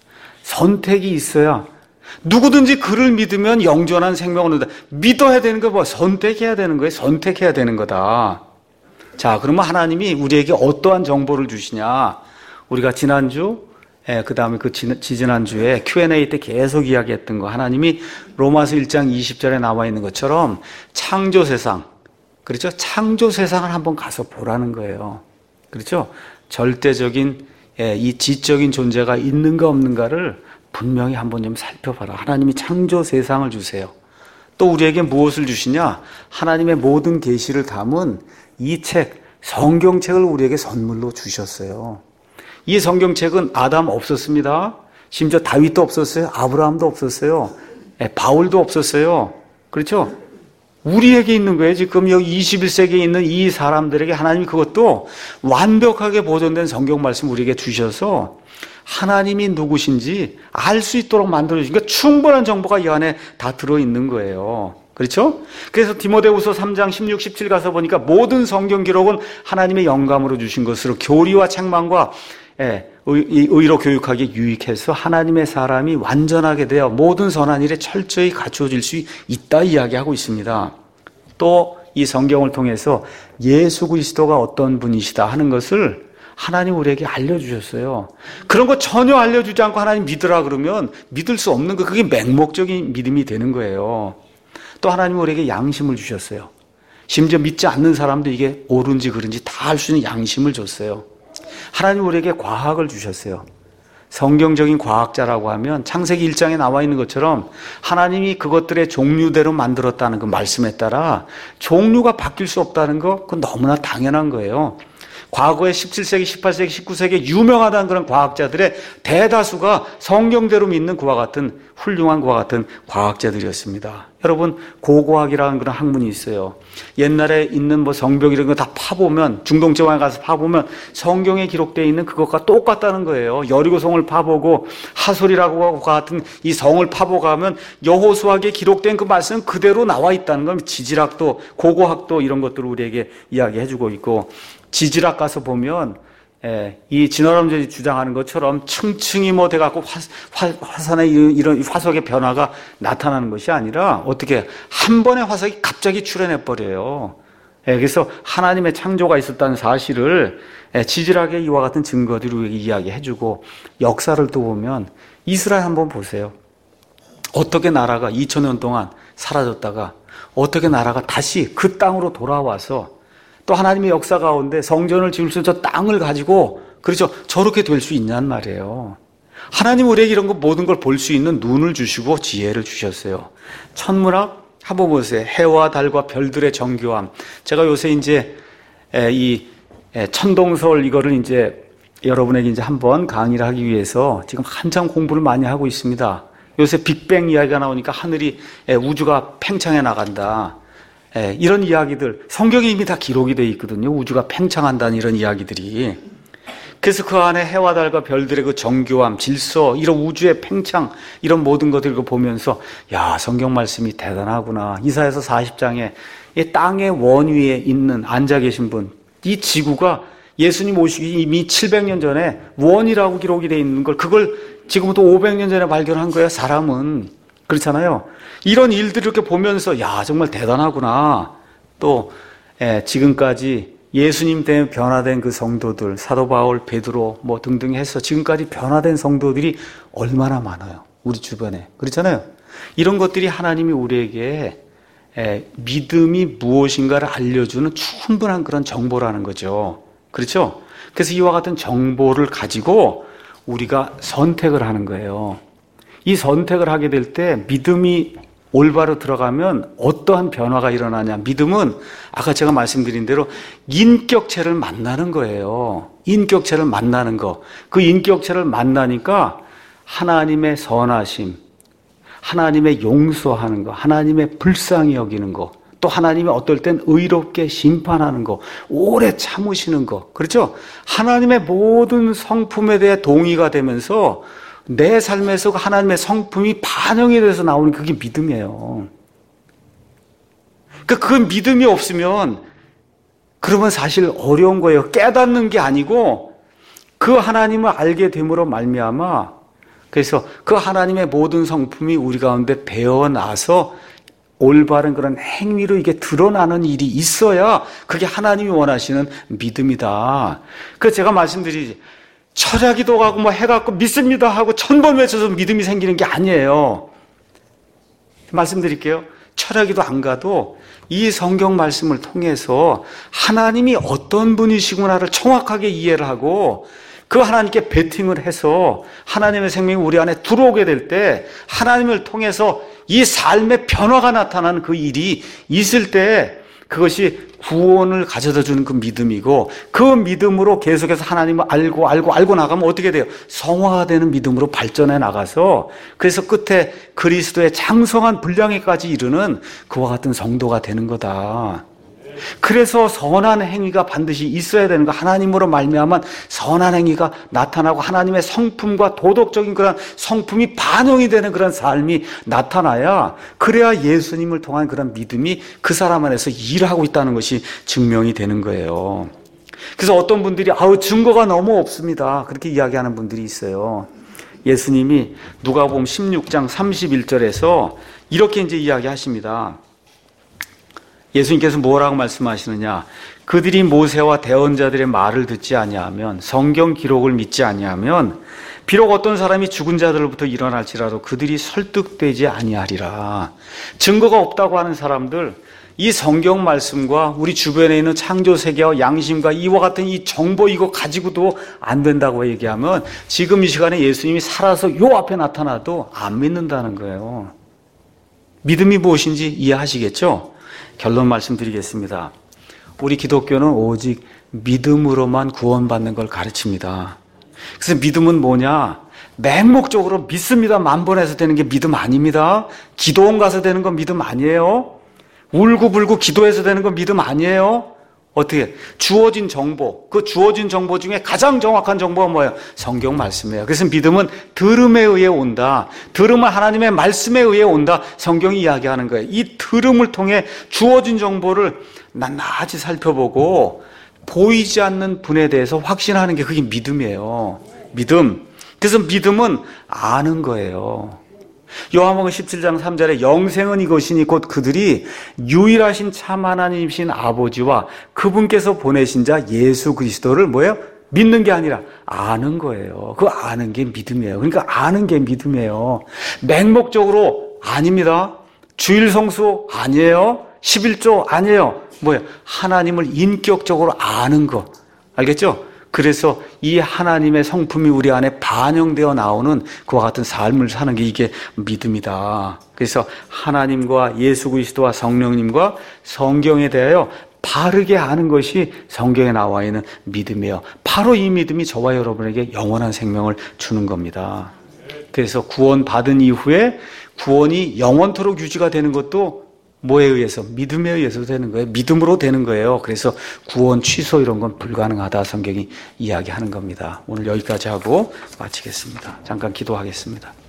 선택이 있어야 누구든지 그를 믿으면 영존한 생명을 얻는다. 믿어야 되는 거 뭐 선택해야 되는 거예요. 선택해야 되는 거다. 자, 그러면 하나님이 우리에게 어떠한 정보를 주시냐? 우리가 지난주 예, 그 다음에 그 지지난주에 큐 앤 에이 때 계속 이야기했던 거, 하나님이 로마서 일 장 이십 절에 나와 있는 것처럼 창조 세상, 그렇죠? 창조 세상을 한번 가서 보라는 거예요. 그렇죠? 절대적인, 예, 이 지적인 존재가 있는가 없는가를 분명히 한번 좀 살펴봐라. 하나님이 창조 세상을 주세요. 또 우리에게 무엇을 주시냐? 하나님의 모든 계시를 담은 이 책, 성경책을 우리에게 선물로 주셨어요. 이 성경책은 아담 없었습니다. 심지어 다윗도 없었어요. 아브라함도 없었어요. 바울도 없었어요. 그렇죠? 우리에게 있는 거예요. 지금 여기 이십일 세기에 있는 이 사람들에게 하나님이 그것도 완벽하게 보존된 성경 말씀 우리에게 주셔서 하나님이 누구신지 알 수 있도록 만들어주신 거, 충분한 정보가 이 안에 다 들어있는 거예요. 그렇죠? 그래서 디모데후서 삼 장 십육, 십칠 가서 보니까 모든 성경 기록은 하나님의 영감으로 주신 것으로 교리와 책망과 예, 의, 의로 교육하기에 유익해서 하나님의 사람이 완전하게 되어 모든 선한 일에 철저히 갖추어질 수 있다 이야기하고 있습니다. 또 이 성경을 통해서 예수 그리스도가 어떤 분이시다 하는 것을 하나님 우리에게 알려주셨어요. 그런 거 전혀 알려주지 않고 하나님 믿으라 그러면 믿을 수 없는 거, 그게 맹목적인 믿음이 되는 거예요. 또 하나님 우리에게 양심을 주셨어요. 심지어 믿지 않는 사람도 이게 옳은지 그른지 다 알 수 있는 양심을 줬어요. 하나님 우리에게 과학을 주셨어요. 성경적인 과학자라고 하면 창세기 일 장에 나와 있는 것처럼 하나님이 그것들의 종류대로 만들었다는 그 말씀에 따라 종류가 바뀔 수 없다는 거, 그건 너무나 당연한 거예요. 과거에 십칠 세기, 십팔 세기, 십구 세기에 유명하다는 그런 과학자들의 대다수가 성경대로 믿는 그와 같은 훌륭한 그와 같은 과학자들이었습니다. 여러분, 고고학이라는 그런 학문이 있어요. 옛날에 있는 뭐 성벽 이런 거 다 파보면, 중동지방에 가서 파보면 성경에 기록되어 있는 그것과 똑같다는 거예요. 여리고성을 파보고 하솔이라고 같은 이 성을 파보가면 여호수아기에 기록된 그 말씀은 그대로 나와 있다는 건, 지질학도 고고학도 이런 것들을 우리에게 이야기해주고 있고, 지질학 가서 보면 예, 이 진화론자들이 주장하는 것처럼 층층이 뭐 돼갖고 화, 화, 화산의 이런 화석의 변화가 나타나는 것이 아니라 어떻게 한 번의 화석이 갑자기 출현해 버려요. 예, 그래서 하나님의 창조가 있었다는 사실을 예, 지질학의 이와 같은 증거들을 우리에게 이야기해주고, 역사를 또 보면 이스라엘 한번 보세요. 어떻게 나라가 이천 년 동안 사라졌다가 어떻게 나라가 다시 그 땅으로 돌아와서 또 하나님의 역사 가운데 성전을 지을 수 있는 저 땅을 가지고, 그렇죠, 저렇게 될 수 있냔 말이에요. 하나님 우리에게 이런 거 모든 걸 볼 수 있는 눈을 주시고 지혜를 주셨어요. 천문학 한번 보세요. 해와 달과 별들의 정교함. 제가 요새 이제 이 천동설 이거를 이제 여러분에게 이제 한번 강의를 하기 위해서 지금 한참 공부를 많이 하고 있습니다. 요새 빅뱅 이야기가 나오니까 하늘이, 우주가 팽창해 나간다. 예, 이런 이야기들 성경에 이미 다 기록이 되어 있거든요. 우주가 팽창한다는 이런 이야기들이. 그래서 그 안에 해와 달과 별들의 그 정교함, 질서, 이런 우주의 팽창, 이런 모든 것들을 보면서 야, 성경 말씀이 대단하구나. 이사야서 사십 장에 이 땅의 원위에 있는 앉아 계신 분, 이 지구가 예수님 오시기 이미 칠백 년 전에 원이라고 기록이 되어 있는 걸, 그걸 지금부터 오백 년 전에 발견한 거예요. 사람은. 그렇잖아요. 이런 일들을 이렇게 보면서 야, 정말 대단하구나. 또 예, 지금까지 예수님 때문에 변화된 그 성도들, 사도 바울, 베드로 뭐 등등 해서 지금까지 변화된 성도들이 얼마나 많아요. 우리 주변에. 그렇잖아요. 이런 것들이 하나님이 우리에게 예, 믿음이 무엇인가를 알려주는 충분한 그런 정보라는 거죠. 그렇죠? 그래서 이와 같은 정보를 가지고 우리가 선택을 하는 거예요. 이 선택을 하게 될 때 믿음이 올바로 들어가면 어떠한 변화가 일어나냐. 믿음은 아까 제가 말씀드린 대로 인격체를 만나는 거예요. 인격체를 만나는 거. 그 인격체를 만나니까 하나님의 선하심, 하나님의 용서하는 거, 하나님의 불쌍히 여기는 거, 또 하나님이 어떨 땐 의롭게 심판하는 거, 오래 참으시는 거. 그렇죠? 하나님의 모든 성품에 대해 동의가 되면서 내 삶에서 하나님의 성품이 반영이 돼서 나오는 그게 믿음이에요. 그, 그 믿음이 없으면 그러면 사실 어려운 거예요. 깨닫는 게 아니고 그 하나님을 알게 됨으로 말미암아, 그래서 그 하나님의 모든 성품이 우리 가운데 배어나서 올바른 그런 행위로 이게 드러나는 일이 있어야 그게 하나님이 원하시는 믿음이다. 그래서 제가 말씀드리지, 철야기도 가고 뭐 해갖고 믿습니다 하고 천 번 외쳐서 믿음이 생기는 게 아니에요. 말씀드릴게요. 철야기도 안 가도 이 성경 말씀을 통해서 하나님이 어떤 분이시구나를 정확하게 이해를 하고 그 하나님께 베팅을 해서 하나님의 생명이 우리 안에 들어오게 될 때 하나님을 통해서 이 삶의 변화가 나타나는 그 일이 있을 때 그것이 구원을 가져다 주는 그 믿음이고, 그 믿음으로 계속해서 하나님을 알고 알고 알고 나가면 어떻게 돼요? 성화가 되는 믿음으로 발전해 나가서 그래서 끝에 그리스도의 장성한 분량에까지 이르는 그와 같은 성도가 되는 거다. 그래서 선한 행위가 반드시 있어야 되는 거. 하나님으로 말미암은 선한 행위가 나타나고 하나님의 성품과 도덕적인 그런 성품이 반영이 되는 그런 삶이 나타나야, 그래야 예수님을 통한 그런 믿음이 그 사람 안에서 일하고 있다는 것이 증명이 되는 거예요. 그래서 어떤 분들이 아우 증거가 너무 없습니다 그렇게 이야기하는 분들이 있어요. 예수님이 누가복음 십육 장 삼십일 절에서 이렇게 이제 이야기하십니다. 예수님께서 뭐라고 말씀하시느냐? 그들이 모세와 대언자들의 말을 듣지 아니하면, 성경 기록을 믿지 아니하면 비록 어떤 사람이 죽은 자들로부터 일어날지라도 그들이 설득되지 아니하리라. 증거가 없다고 하는 사람들, 이 성경 말씀과 우리 주변에 있는 창조 세계와 양심과 이와 같은 이 정보 이거 가지고도 안 된다고 얘기하면 지금 이 시간에 예수님이 살아서 요 앞에 나타나도 안 믿는다는 거예요. 믿음이 무엇인지 이해하시겠죠? 결론 말씀드리겠습니다. 우리 기독교는 오직 믿음으로만 구원받는 걸 가르칩니다. 그래서 믿음은 뭐냐? 맹목적으로 믿습니다 만 번 해서 되는 게 믿음 아닙니다. 기도원 가서 되는 건 믿음 아니에요. 울고불고 기도해서 되는 건 믿음 아니에요. 어떻게? 주어진 정보, 그 주어진 정보 중에 가장 정확한 정보가 뭐예요? 성경 말씀이에요. 그래서 믿음은 들음에 의해 온다. 들음은 하나님의 말씀에 의해 온다. 성경이 이야기하는 거예요. 이 들음을 통해 주어진 정보를 낱낱이 살펴보고 보이지 않는 분에 대해서 확신하는 게 그게 믿음이에요. 믿음. 그래서 믿음은 아는 거예요. 요한복음 십칠 장 삼 절에 영생은 이것이니 곧 그들이 유일하신 참 하나님이신 아버지와 그분께서 보내신 자 예수 그리스도를 뭐예요? 믿는 게 아니라 아는 거예요. 그 아는 게 믿음이에요. 그러니까 아는 게 믿음이에요. 맹목적으로 아닙니다. 주일 성수 아니에요. 십일조 아니에요. 뭐예요? 하나님을 인격적으로 아는 거. 알겠죠? 그래서 이 하나님의 성품이 우리 안에 반영되어 나오는 그와 같은 삶을 사는 게 이게 믿음이다. 그래서 하나님과 예수 그리스도와 성령님과 성경에 대하여 바르게 아는 것이 성경에 나와 있는 믿음이에요. 바로 이 믿음이 저와 여러분에게 영원한 생명을 주는 겁니다. 그래서 구원 받은 이후에 구원이 영원토록 유지가 되는 것도 뭐에 의해서? 믿음에 의해서 되는 거예요. 믿음으로 되는 거예요. 그래서 구원 취소 이런 건 불가능하다 성경이 이야기하는 겁니다. 오늘 여기까지 하고 마치겠습니다. 잠깐 기도하겠습니다.